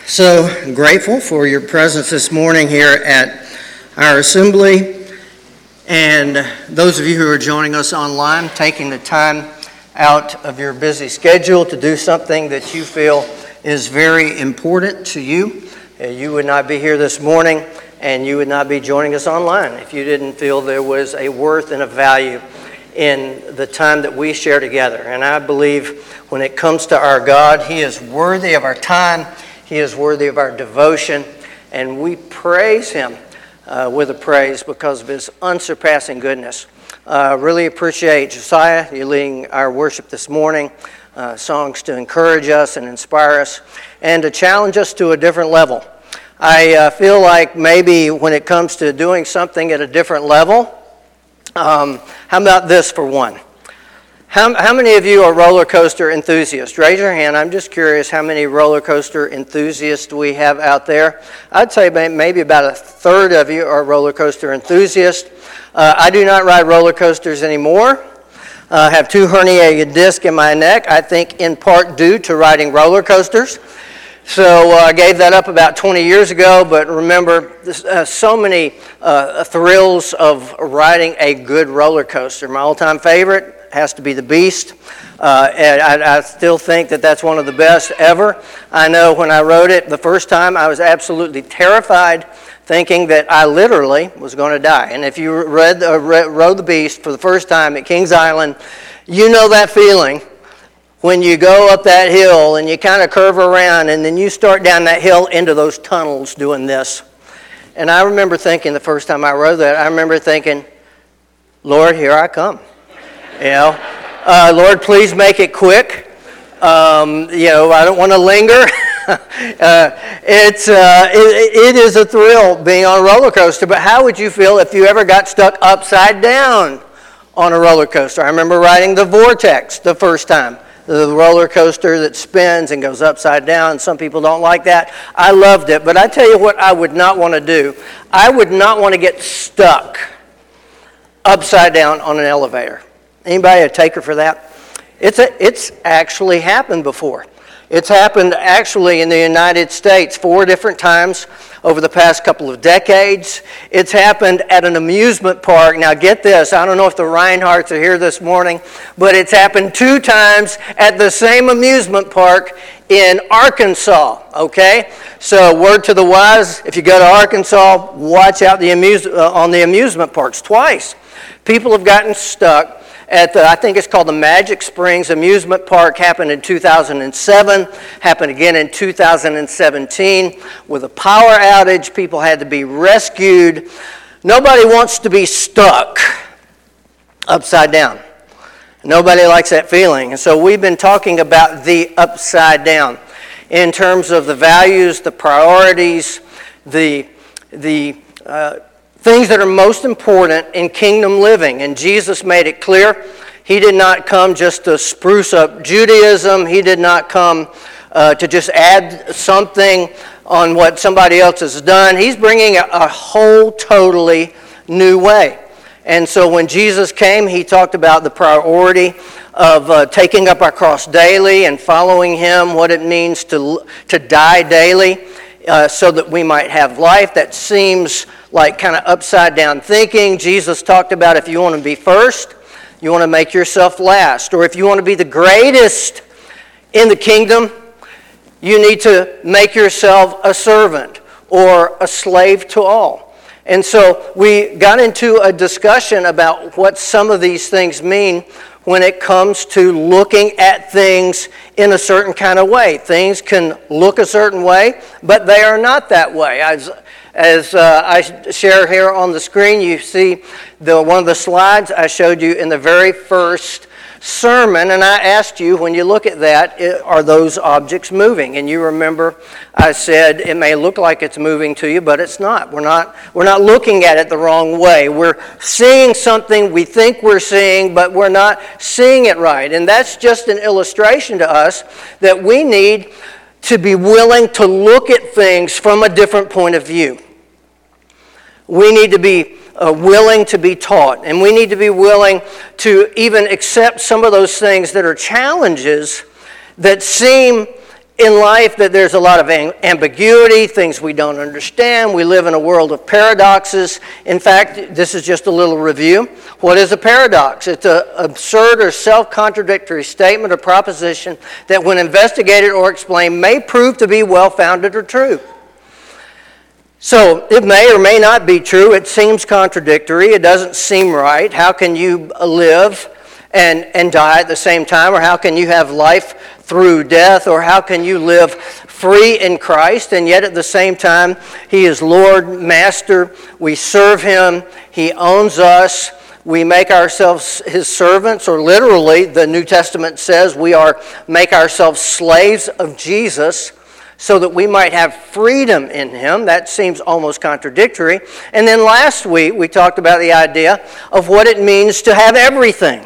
So grateful for your presence this morning here at our assembly, and those of you who are joining us online, taking the time out of your busy schedule to do something that you feel is very important to you. You would not be here this morning, and you would not be joining us online if you didn't feel there was a worth and a value in the time that we share together. And I believe when it comes to our God, He is worthy of our time. He is worthy of our devotion, and we praise Him with a praise because of His unsurpassing goodness. Really appreciate Josiah, you leading our worship this morning, songs to encourage us and inspire us, and to challenge us to a different level. I feel like maybe when it comes to doing something at a different level, how about this for one? How many of you are roller coaster enthusiasts? Raise your hand. I'm just curious how many roller coaster enthusiasts we have out there. I'd say maybe about a third of you are roller coaster enthusiasts. I do not ride roller coasters anymore. I have 2 herniated discs in my neck, I think in part due to riding roller coasters. So I gave that up about 20 years ago, but remember, so many thrills of riding a good roller coaster. My all-time favorite has to be the Beast, and I still think that that's one of the best ever. I know when I rode it the first time, I was absolutely terrified, thinking that I literally was going to die. And if you rode the Beast for the first time at Kings Island, you know that feeling when you go up that hill and you kind of curve around and then you start down that hill into those tunnels doing this. And I remember thinking the first time I rode that, I remember thinking, Lord, here I come. You know, Lord, please make it quick. I don't want to linger. It is a thrill being on a roller coaster, but how would you feel if you ever got stuck upside down on a roller coaster? I remember riding the Vortex the first time, the roller coaster that spins and goes upside down. Some people don't like that. I loved it, but I tell you what I would not want to do. I would not want to get stuck upside down on an elevator. Anybody a taker for that? It's actually happened before. It's happened actually in the United States 4 different times over the past couple of decades. It's happened at an amusement park. Now get this, I don't know if the Reinhardts are here this morning, but it's happened 2 times at the same amusement park in Arkansas, okay? So word to the wise, if you go to Arkansas, watch out on the amusement parks twice. People have gotten stuck at I think it's called the Magic Springs Amusement Park. Happened in 2007, happened again in 2017. With a power outage, people had to be rescued. Nobody wants to be stuck upside down. Nobody likes that feeling. And so we've been talking about the upside down in terms of the values, the priorities, the things that are most important in kingdom living. And Jesus made it clear. He did not come just to spruce up Judaism. He did not come to just add something on what somebody else has done. He's bringing a whole totally new way. And so when Jesus came, He talked about the priority of taking up our cross daily and following Him, what it means to die daily so that we might have life. That seems like kind of upside down thinking. Jesus talked about if you want to be first, you want to make yourself last. Or if you want to be the greatest in the kingdom, you need to make yourself a servant or a slave to all. And so we got into a discussion about what some of these things mean when it comes to looking at things in a certain kind of way. Things can look a certain way, but they are not that way. As I share here on the screen, you see one of the slides I showed you in the very first sermon, and I asked you, when you look at that, are those objects moving? And you remember I said it may look like it's moving to you, but it's not. We're not looking at it the wrong way. We're seeing something we think we're seeing, but we're not seeing it right. And that's just an illustration to us that we need to be willing to look at things from a different point of view. We need to be willing to be taught, and we need to be willing to even accept some of those things that are challenges that seem in life that there's a lot of ambiguity, things we don't understand. We live in a world of paradoxes. In fact, this is just a little review. What is a paradox? It's an absurd or self-contradictory statement or proposition that when investigated or explained may prove to be well-founded or true. So it may or may not be true. It seems contradictory. It doesn't seem right. How can you live and die at the same time? Or how can you have life through death? Or how can you live free in Christ and yet at the same time He is Lord, Master, we serve Him, He owns us, we make ourselves His servants, or literally the New Testament says we make ourselves slaves of Jesus so that we might have freedom in Him. That seems almost contradictory. And then last week we talked about the idea of what it means to have everything.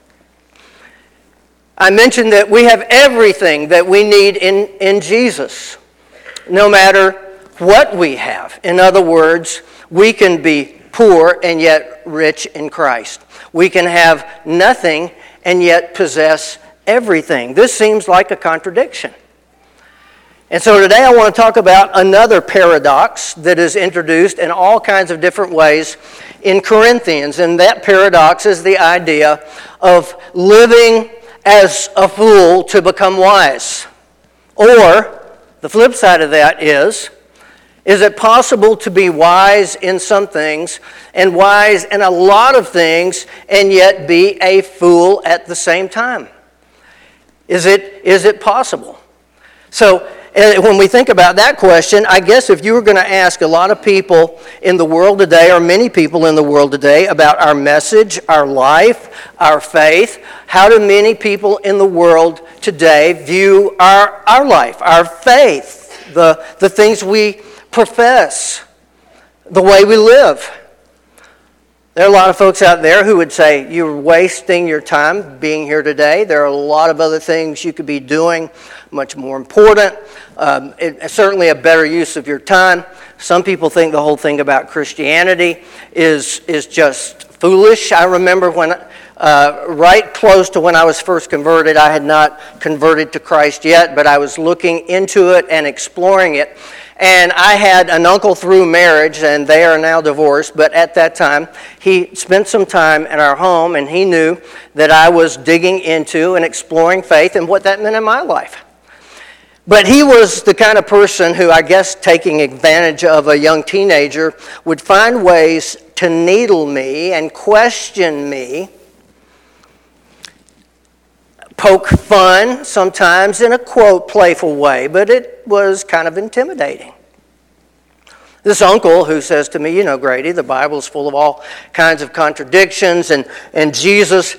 I mentioned that we have everything that we need in Jesus, no matter what we have. In other words, we can be poor and yet rich in Christ. We can have nothing and yet possess everything. This seems like a contradiction. And so today I want to talk about another paradox that is introduced in all kinds of different ways in Corinthians. And that paradox is the idea of living as a fool to become wise. Or, the flip side of that is it possible to be wise in some things and wise in a lot of things and yet be a fool at the same time? Is it possible? So, when we think about that question, I guess if you were going to ask a lot of people in the world today, or many people in the world today, about our message, our life, our faith, how do many people in the world today view our life, our faith, the things we profess, the way we live? There are a lot of folks out there who would say, you're wasting your time being here today. There are a lot of other things you could be doing, much more important. It's certainly a better use of your time. Some people think the whole thing about Christianity is just foolish. I remember when, right close to when I was first converted, I had not converted to Christ yet, but I was looking into it and exploring it. And I had an uncle through marriage, and they are now divorced, but at that time, he spent some time in our home, and he knew that I was digging into and exploring faith and what that meant in my life. But he was the kind of person who, I guess, taking advantage of a young teenager, would find ways to needle me and question me, poke fun sometimes in a, quote, playful way, but it was kind of intimidating. This uncle who says to me, you know, Grady, the Bible's full of all kinds of contradictions, and Jesus,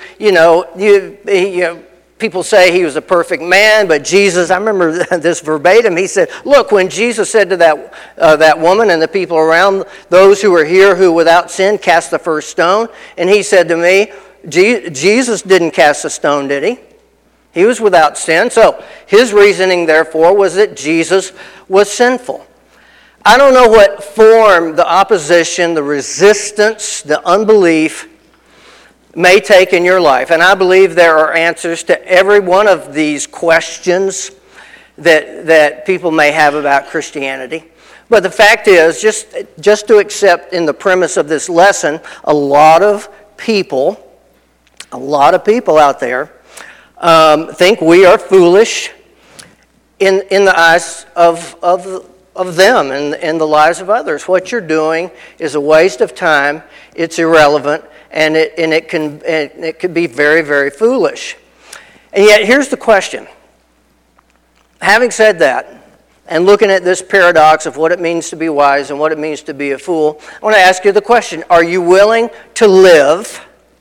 people say he was a perfect man, but Jesus, I remember this verbatim, he said, look, when Jesus said to that woman and the people around, those who were here who without sin cast the first stone, and he said to me, Jesus didn't cast a stone, did he? He was without sin. So his reasoning, therefore, was that Jesus was sinful. I don't know what form the opposition, the resistance, the unbelief may take in your life. And I believe there are answers to every one of these questions that people may have about Christianity. But the fact is, just to accept in the premise of this lesson, a lot of people out there think we are foolish in the eyes of them and the lives of others. What you're doing is a waste of time. It's irrelevant, and it can be very, very foolish. And yet, here's the question. Having said that, and looking at this paradox of what it means to be wise and what it means to be a fool, I want to ask you the question: are you willing to live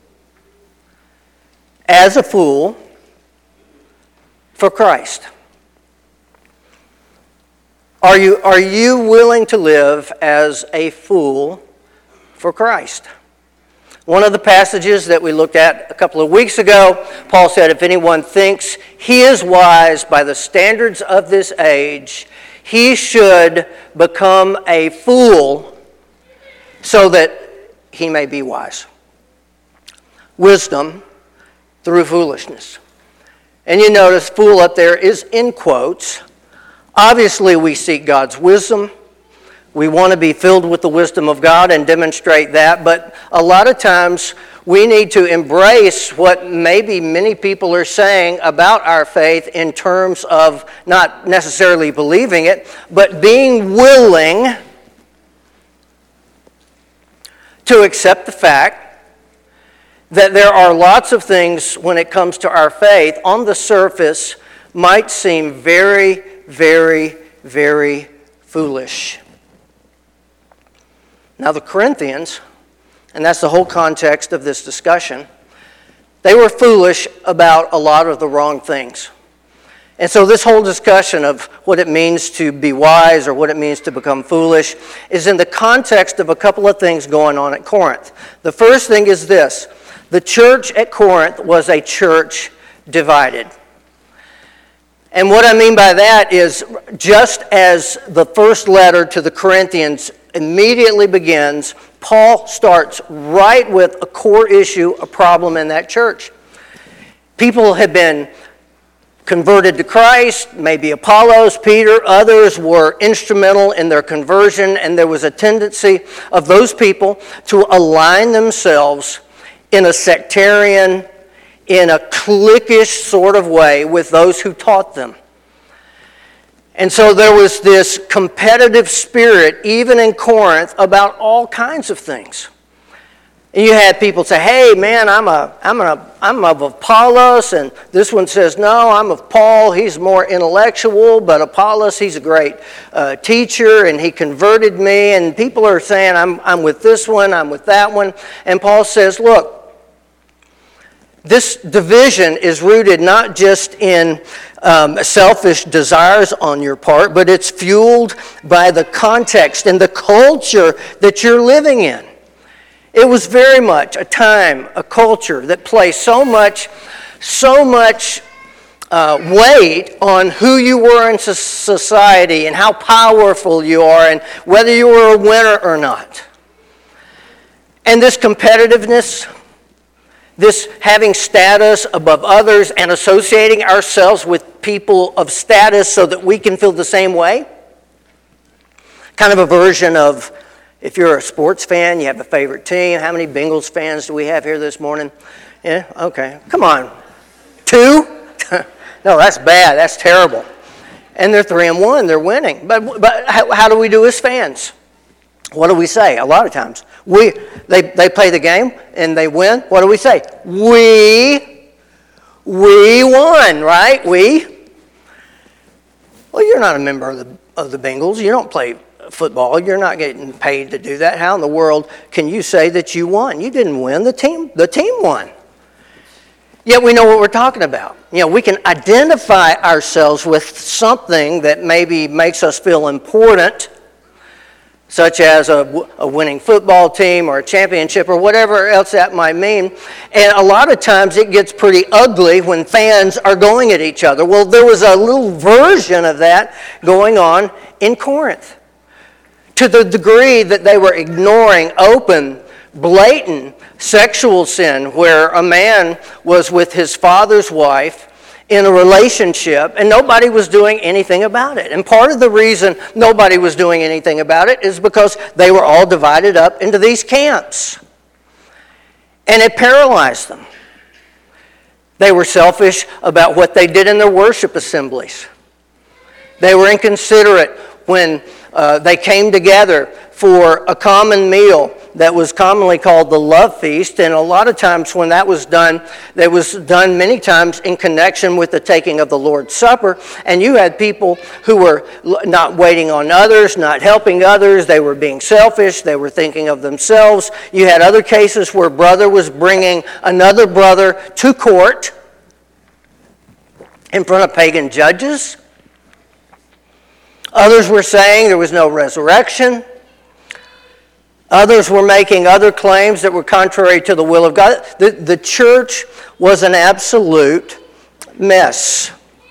as a fool for Christ? Are you willing to live as a fool for Christ? One of the passages that we looked at a couple of weeks ago, Paul said, if anyone thinks he is wise by the standards of this age, he should become a fool so that he may be wise. Wisdom through foolishness. And you notice fool up there is in quotes. Obviously, we seek God's wisdom. We want to be filled with the wisdom of God and demonstrate that, but a lot of times we need to embrace what maybe many people are saying about our faith in terms of not necessarily believing it, but being willing to accept the fact that there are lots of things when it comes to our faith on the surface might seem very, very, very foolish. Now the Corinthians, and that's the whole context of this discussion, they were foolish about a lot of the wrong things. And so this whole discussion of what it means to be wise or what it means to become foolish is in the context of a couple of things going on at Corinth. The first thing is this: the church at Corinth was a church divided. And what I mean by that is, just as the first letter to the Corinthians immediately begins, Paul starts right with a core issue, a problem in that church. People had been converted to Christ, maybe Apollos, Peter, others were instrumental in their conversion, and there was a tendency of those people to align themselves in a sectarian, in a cliquish sort of way with those who taught them. And so there was this competitive spirit, even in Corinth, about all kinds of things. And you had people say, "Hey, man, I'm of Apollos," and this one says, "No, I'm of Paul. He's more intellectual, but Apollos, he's a great teacher, and he converted me." And people are saying, "I'm with this one, I'm with that one," and Paul says, "Look, this division is rooted not just in selfish desires on your part, but it's fueled by the context and the culture that you're living in." It was very much a time, a culture that placed so much weight on who you were in society and how powerful you are and whether you were a winner or not. And this competitiveness, this having status above others and associating ourselves with people of status so that we can feel the same way. Kind of a version of, if you're a sports fan, you have a favorite team. How many Bengals fans do we have here this morning? Yeah, okay. Come on. 2? No, that's bad. That's terrible. And they're 3-1. They're winning. But how do we do as fans? What do we say? A lot of times. They play the game and they win. What do we say? We won, right? Well, you're not a member of the Bengals. You don't play football. You're not getting paid to do that. How in the world can you say that you won? You didn't win. The team won. Yet we know what we're talking about. You know, we can identify ourselves with something that maybe makes us feel important, such as a winning football team or a championship or whatever else that might mean. And a lot of times it gets pretty ugly when fans are going at each other. Well, there was a little version of that going on in Corinth, to the degree that they were ignoring open, blatant sexual sin, where a man was with his father's wife in a relationship, and nobody was doing anything about it. And part of the reason nobody was doing anything about it is because they were all divided up into these camps. And it paralyzed them. They were selfish about what they did in their worship assemblies. They were inconsiderate when they came together for a common meal that was commonly called the love feast, and a lot of times when that was done many times in connection with the taking of the Lord's Supper, and you had people who were not waiting on others, not helping others, they were being selfish, they were thinking of themselves. You had other cases where brother was bringing another brother to court in front of pagan judges. Others were saying there was no resurrection. Others were making other claims that were contrary to the will of God. The church was an absolute mess.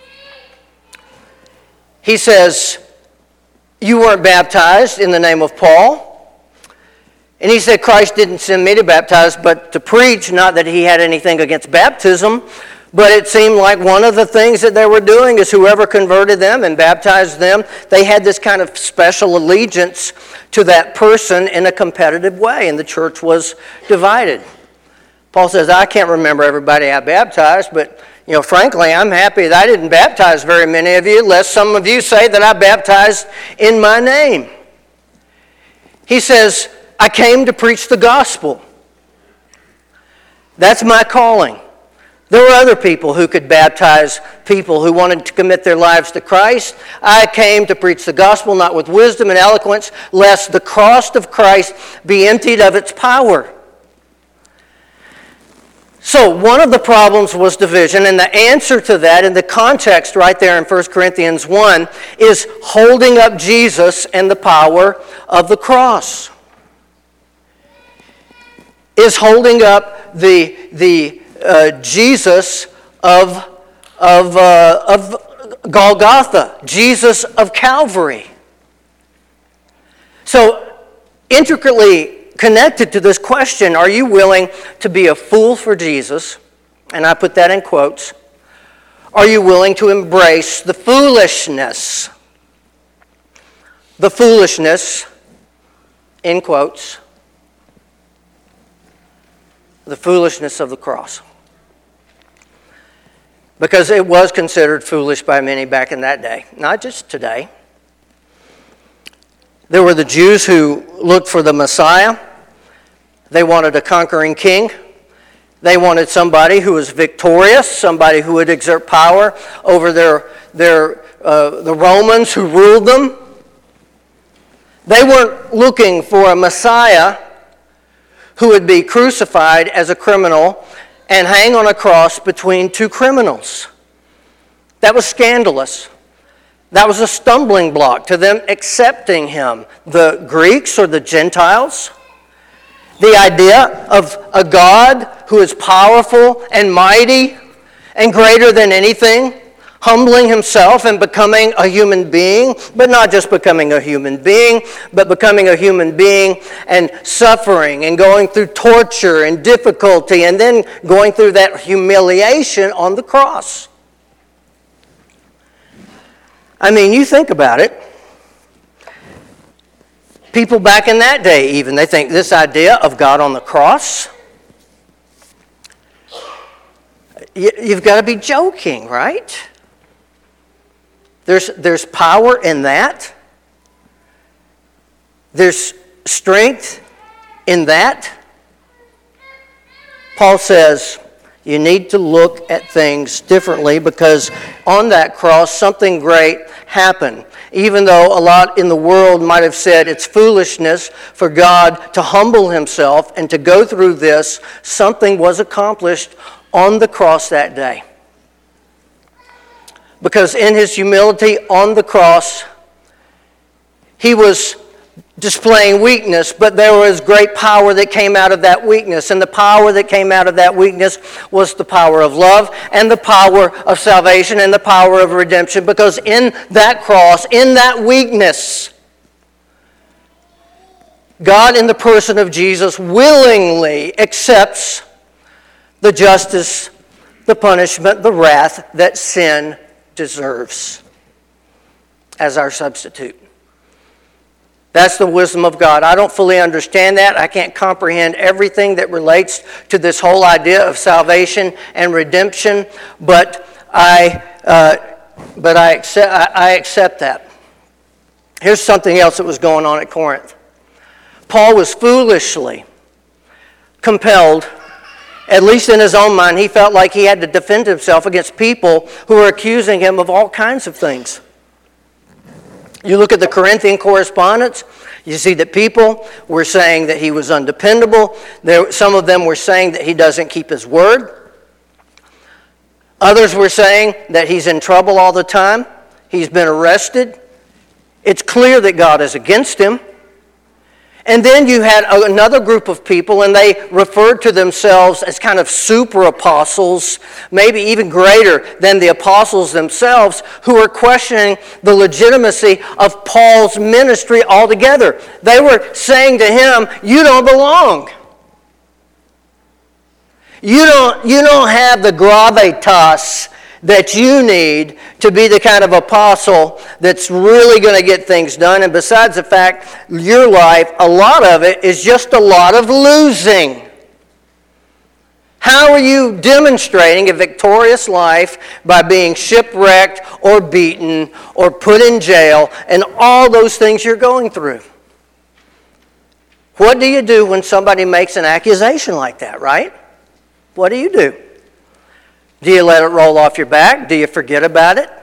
He says, "You weren't baptized in the name of Paul." And he said, "Christ didn't send me to baptize, but to preach, not that he had anything against baptism, But it seemed like one of the things that they were doing is whoever converted them and baptized them, they had this kind of special allegiance to that person in a competitive way, and the church was divided. Paul says, I can't remember everybody I baptized, but frankly, I'm happy that I didn't baptize very many of you, lest some of you say that I baptized in my name. He says, I came to preach the gospel. That's my calling. There were other people who could baptize people who wanted to commit their lives to Christ. I came to preach the gospel, not with wisdom and eloquence, lest the cross of Christ be emptied of its power. So one of the problems was division, and the answer to that in the context right there in 1 Corinthians 1 is holding up Jesus and the power of the cross. Is holding up the Jesus of Golgotha, Jesus of Calvary. So intricately connected to this question, are you willing to be a fool for Jesus? And I put that in quotes. Are you willing to embrace the foolishness? The foolishness, in quotes, the foolishness of the cross. Because it was considered foolish by many back in that day, not just today. There were the Jews who looked for the Messiah. They wanted a conquering king. They wanted somebody who was victorious, somebody who would exert power over the Romans who ruled them. They weren't looking for a Messiah who would be crucified as a criminal and hang on a cross between two criminals. That was scandalous. That was a stumbling block to them accepting him. The Greeks or the Gentiles, the idea of a God who is powerful and mighty and greater than anything, humbling himself and becoming a human being, but not just becoming a human being, but becoming a human being and suffering and going through torture and difficulty and then going through that humiliation on the cross. I mean, you think about it. People back in that day even, they think this idea of God on the cross, you've got to be joking, right? There's power in that. There's strength in that. Paul says you need to look at things differently because on that cross something great happened. Even though a lot in the world might have said it's foolishness for God to humble himself and to go through this, something was accomplished on the cross that day. Because in his humility on the cross, he was displaying weakness, but there was great power that came out of that weakness. And the power that came out of that weakness was the power of love and the power of salvation and the power of redemption. Because in that cross, in that weakness, God in the person of Jesus willingly accepts the justice, the punishment, the wrath that sin deserves as our substitute. That's the wisdom of God. I don't fully understand that. I can't comprehend everything that relates to this whole idea of salvation and redemption, but I accept that. Here's something else that was going on at Corinth. Paul was foolishly compelled, at least in his own mind, he felt like he had to defend himself against people who were accusing him of all kinds of things. You look at the Corinthian correspondence, you see that people were saying that he was undependable. Some of them were saying that he doesn't keep his word. Others were saying that he's in trouble all the time. He's been arrested. It's clear that God is against him. And then you had another group of people, and they referred to themselves as kind of super apostles, maybe even greater than the apostles themselves, who were questioning the legitimacy of Paul's ministry altogether. They were saying to him, "You don't belong. You don't have the gravitas that you need to be the kind of apostle that's really going to get things done. And besides the fact, your life, a lot of it is just a lot of losing. How are you demonstrating a victorious life? By being shipwrecked or beaten or put in jail and all those things you're going through. What do you do when somebody makes an accusation like that, right? What do you do? Do you let it roll off your back? Do you forget about it?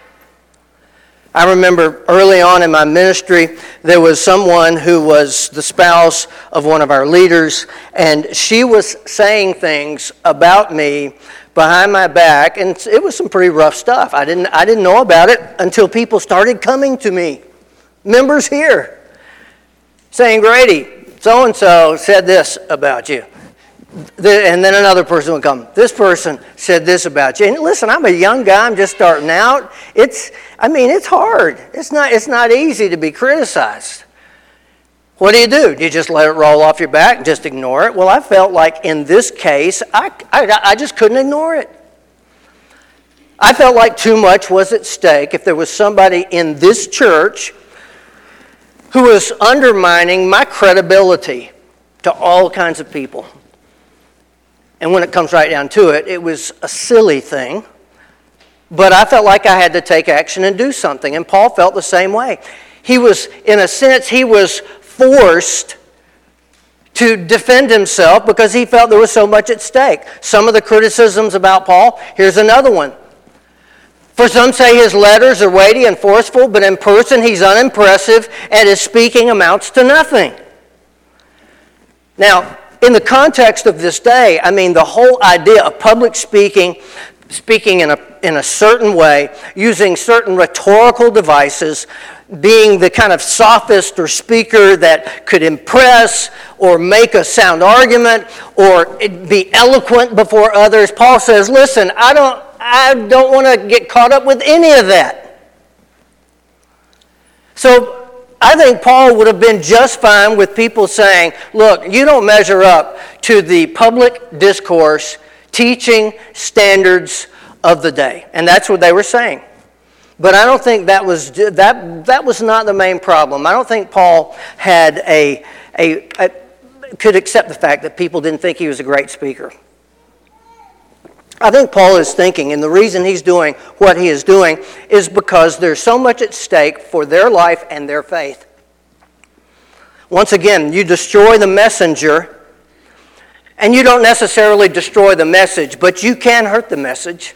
I remember early on in my ministry, there was someone who was the spouse of one of our leaders, and she was saying things about me behind my back, and it was some pretty rough stuff. I didn't know about it until people started coming to me, members here, saying, Grady, so-and-so said this about you. And then another person would come, this person said this about you. And listen, I'm a young guy, I'm just starting out. It's hard. It's not easy to be criticized. What do? Do you just let it roll off your back and just ignore it? Well, I felt like in this case, I just couldn't ignore it. I felt like too much was at stake if there was somebody in this church who was undermining my credibility to all kinds of people. And when it comes right down to it, it was a silly thing. But I felt like I had to take action and do something. And Paul felt the same way. He was, in a sense, he was forced to defend himself because he felt there was so much at stake. Some of the criticisms about Paul, here's another one. For some say his letters are weighty and forceful, but in person he's unimpressive and his speaking amounts to nothing. Now, in the context of this day, the whole idea of public speaking in a certain way, using certain rhetorical devices, being the kind of sophist or speaker that could impress or make a sound argument or be eloquent before others. Paul says, listen, I don't want to get caught up with any of that. So I think Paul would have been just fine with people saying, look, you don't measure up to the public discourse teaching standards of the day. And that's what they were saying. But I don't think that was not the main problem. I don't think Paul had could accept the fact that people didn't think he was a great speaker. I think Paul is thinking, and the reason he's doing what he is doing is because there's so much at stake for their life and their faith. Once again, you destroy the messenger, and you don't necessarily destroy the message, but you can hurt the message.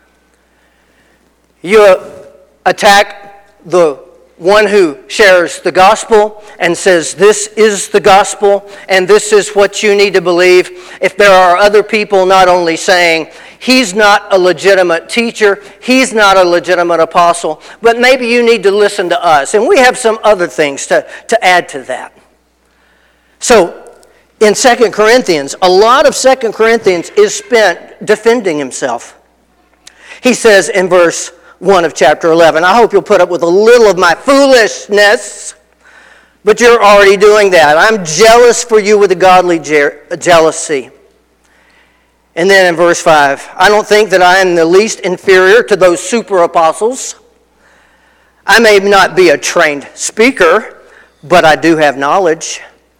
You attack the one who shares the gospel and says, this is the gospel, and this is what you need to believe. If there are other people not only saying, he's not a legitimate teacher, he's not a legitimate apostle, but maybe you need to listen to us. And we have some other things to add to that. So, in 2 Corinthians, a lot of 2 Corinthians is spent defending himself. He says in verse 1 of chapter 11, I hope you'll put up with a little of my foolishness, but you're already doing that. I'm jealous for you with a godly jealousy. And then in verse 5, I don't think that I am the least inferior to those super apostles. I may not be a trained speaker, but I do have knowledge.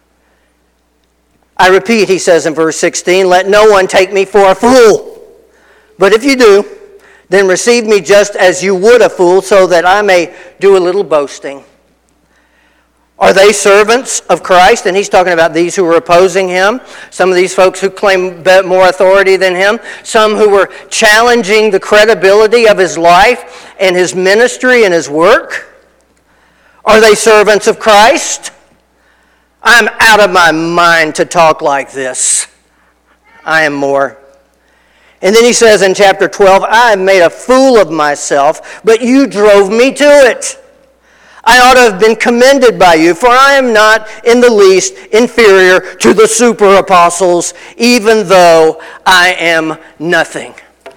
I repeat, he says in verse 16, let no one take me for a fool. But if you do, then receive me just as you would a fool, so that I may do a little boasting. Are they servants of Christ? And he's talking about these who were opposing him. Some of these folks who claim more authority than him. Some who were challenging the credibility of his life and his ministry and his work. Are they servants of Christ? I'm out of my mind to talk like this. I am more. And then he says in chapter 12, I have made a fool of myself, but you drove me to it. I ought to have been commended by you, for I am not in the least inferior to the super apostles, even though I am nothing.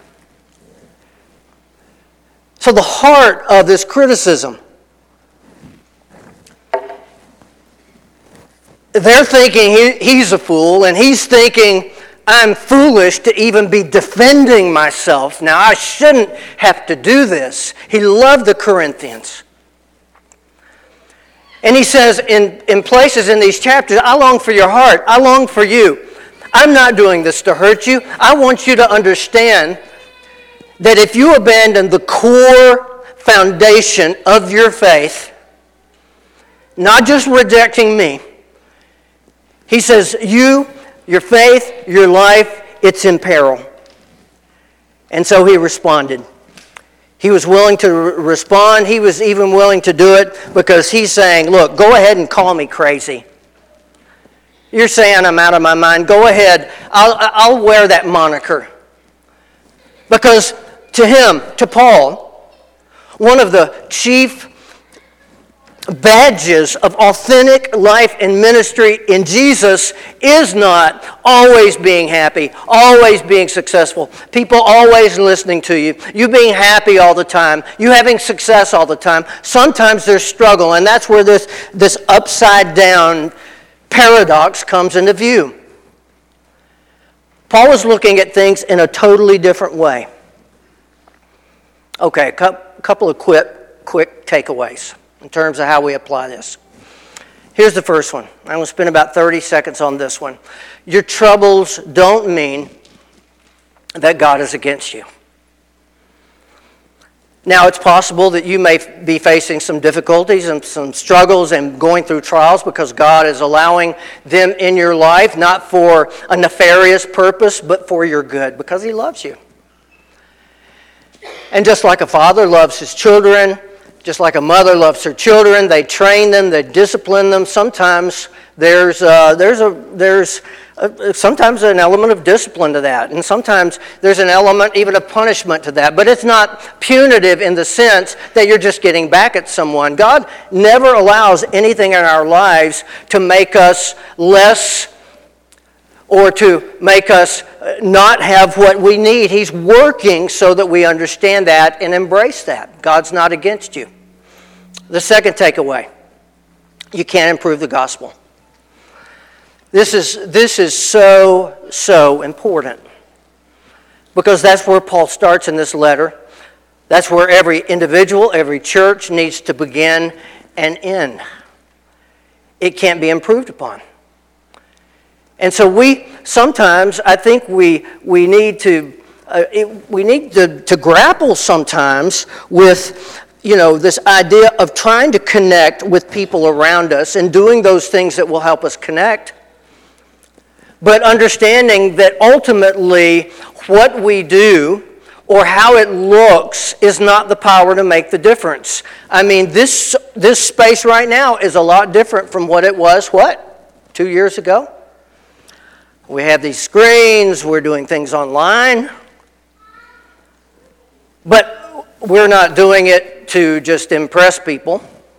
So the heart of this criticism, they're thinking he's a fool, and he's thinking I'm foolish to even be defending myself. Now, I shouldn't have to do this. He loved the Corinthians. And he says in places in these chapters, I long for your heart. I long for you. I'm not doing this to hurt you. I want you to understand that if you abandon the core foundation of your faith, not just rejecting me, he says, your faith, your life, it's in peril. And so he responded. He was willing to respond. He was even willing to do it because he's saying, look, go ahead and call me crazy. You're saying I'm out of my mind. Go ahead. I'll wear that moniker. Because to him, to Paul, one of the chief badges of authentic life and ministry in Jesus is not always being happy, always being successful, people always listening to you, you being happy all the time, you having success all the time. Sometimes there's struggle, and that's where this upside down paradox comes into view. Paul was looking at things in a totally different way. Okay, a couple of quick takeaways in terms of how we apply this. Here's the first one. I'm going to spend about 30 seconds on this one. Your troubles don't mean that God is against you. Now, it's possible that you may be facing some difficulties and some struggles and going through trials because God is allowing them in your life, not for a nefarious purpose, but for your good, because He loves you. And just like a father loves his children, just like a mother loves her children, they train them, they discipline them. Sometimes there's sometimes an element of discipline to that, and sometimes there's an element even of punishment to that. But it's not punitive in the sense that you're just getting back at someone. God never allows anything in our lives to make us less or to make us not have what we need. He's working so that we understand that and embrace that. God's not against you. The second takeaway, you can't improve the gospel. This is so important, because that's where Paul starts in this letter. That's where every individual, every church needs to begin and end. It can't be improved upon. And so I think we need to grapple sometimes with, this idea of trying to connect with people around us and doing those things that will help us connect. But understanding that ultimately what we do or how it looks is not the power to make the difference. I mean, this space right now is a lot different from what it was, 2 years ago? We have these screens, we're doing things online. But we're not doing it to just impress people.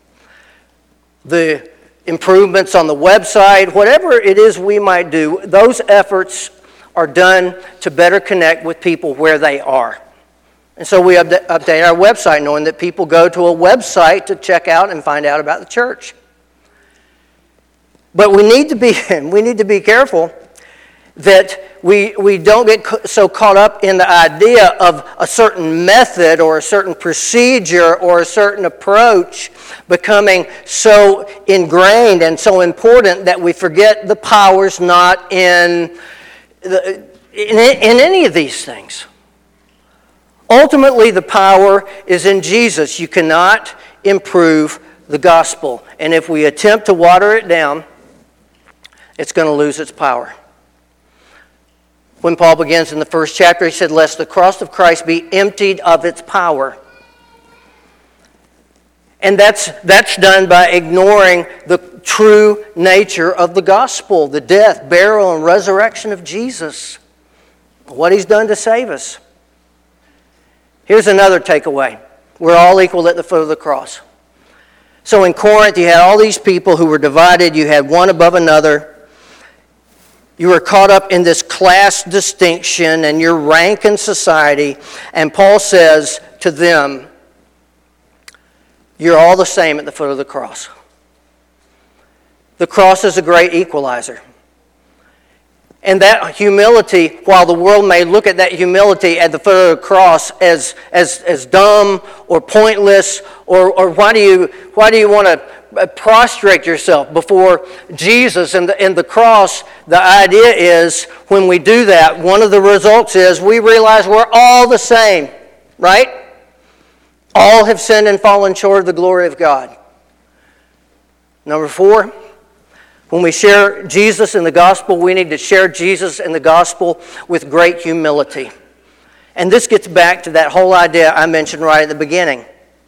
The improvements on the website, whatever it is we might do, those efforts are done to better connect with people where they are. And so we update our website, knowing that people go to a website to check out and find out about the church. But we need to be careful that we don't get so caught up in the idea of a certain method or a certain procedure or a certain approach becoming so ingrained and so important that we forget the power's not in any of these things. Ultimately, the power is in Jesus. You cannot improve the gospel. And if we attempt to water it down, it's going to lose its power. When Paul begins in the first chapter, he said, lest the cross of Christ be emptied of its power. And that's done by ignoring the true nature of the gospel, the death, burial, and resurrection of Jesus, what He's done to save us. Here's another takeaway. We're all equal at the foot of the cross. So in Corinth, you had all these people who were divided. You had one above another. You were caught up in this class distinction and your rank in society. And Paul says to them, you're all the same at the foot of the cross. The cross is a great equalizer. And that humility, while the world may look at that humility at the foot of the cross as dumb or pointless, or why do you want to prostrate yourself before Jesus and the cross, the idea is when we do that, one of the results is we realize we're all the same, right? All have sinned and fallen short of the glory of God. Number 4, when we share Jesus in the gospel, we need to share Jesus in the gospel with great humility. And this gets back to that whole idea I mentioned right at the beginning.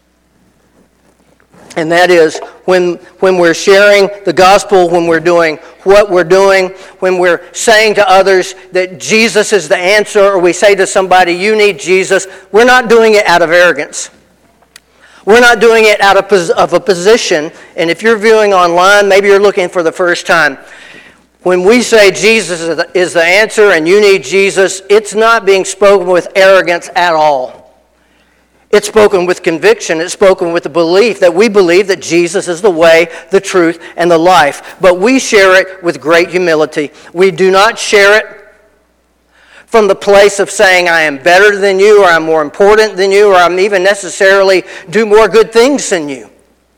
And that is when we're sharing the gospel, when we're doing what we're doing, when we're saying to others that Jesus is the answer, or we say to somebody, you need Jesus, we're not doing it out of arrogance. We're not doing it out of a position, and if you're viewing online, maybe you're looking for the first time. When we say Jesus is the answer and you need Jesus, it's not being spoken with arrogance at all. It's spoken with conviction. It's spoken with the belief that we believe that Jesus is the way, the truth, and the life. But we share it with great humility. We do not share it from the place of saying I am better than you, or I'm more important than you, or I'm even necessarily do more good things than you.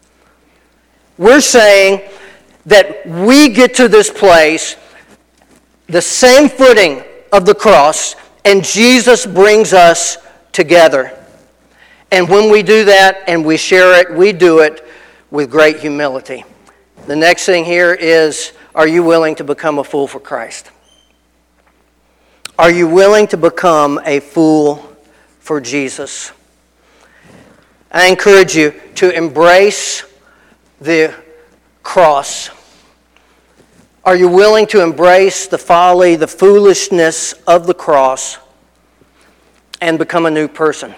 We're saying that we get to this place, the same footing of the cross, and Jesus brings us together. And when we do that and we share it, we do it with great humility. The next thing here is, are you willing to become a fool for Christ? Are you willing to become a fool for Jesus? I encourage you to embrace the cross. Are you willing to embrace the folly, the foolishness of the cross and become a new person?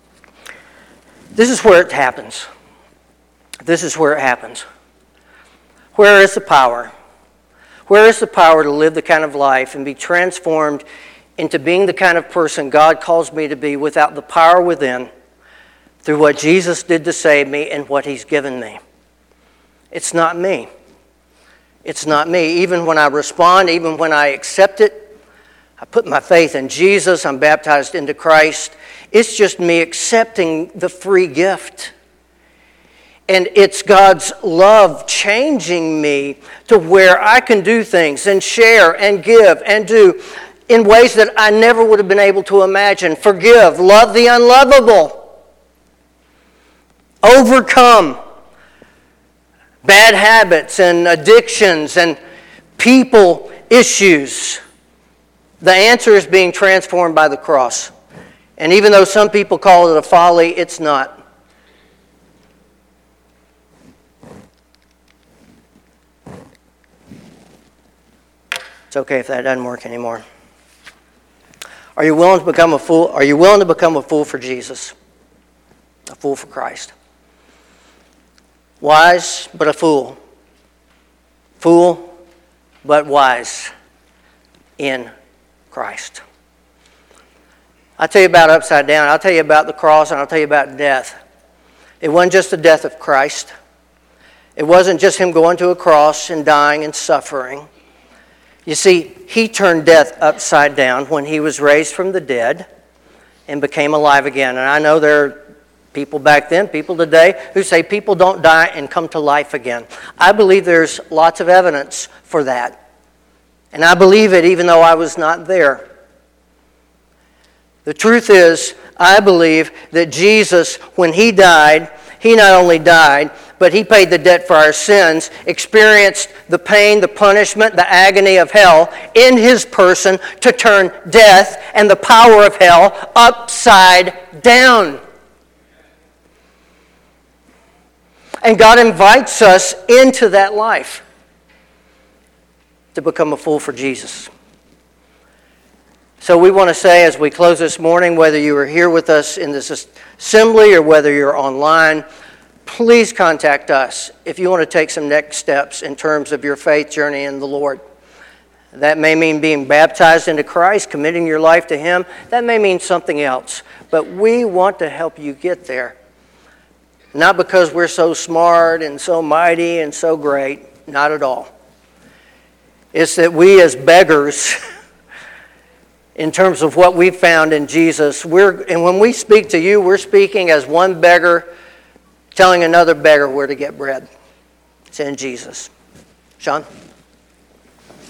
This is where it happens. This is where it happens. Where is the power? Where is the power to live the kind of life and be transformed into being the kind of person God calls me to be without the power within through what Jesus did to save me and what He's given me? It's not me. It's not me. Even when I respond, even when I accept it, I put my faith in Jesus, I'm baptized into Christ, it's just me accepting the free gift. And it's God's love changing me to where I can do things and share and give and do in ways that I never would have been able to imagine. Forgive, love the unlovable, overcome bad habits and addictions and people issues. The answer is being transformed by the cross. And even though some people call it a folly, it's not. It's okay if that doesn't work anymore. Are you willing to become a fool? Are you willing to become a fool for Jesus? A fool for Christ. Wise, but a fool. Fool, but wise in Christ. I'll tell you about upside down. I'll tell you about the cross, and I'll tell you about death. It wasn't just the death of Christ. It wasn't just Him going to a cross and dying and suffering. You see, He turned death upside down when He was raised from the dead and became alive again. And I know there are people back then, people today, who say people don't die and come to life again. I believe there's lots of evidence for that. And I believe it even though I was not there. The truth is, I believe that Jesus, when He died, He not only died, but He paid the debt for our sins, experienced the pain, the punishment, the agony of hell in His person to turn death and the power of hell upside down. And God invites us into that life to become a fool for Jesus. So we want to say as we close this morning, whether you are here with us in this assembly or whether you're online, please contact us if you want to take some next steps in terms of your faith journey in the Lord. That may mean being baptized into Christ, committing your life to Him. That may mean something else. But we want to help you get there. Not because we're so smart and so mighty and so great. Not at all. It's that we as beggars, in terms of what we found in Jesus, and when we speak to you, we're speaking as one beggar telling another beggar where to get bread. It's in Jesus. Sean?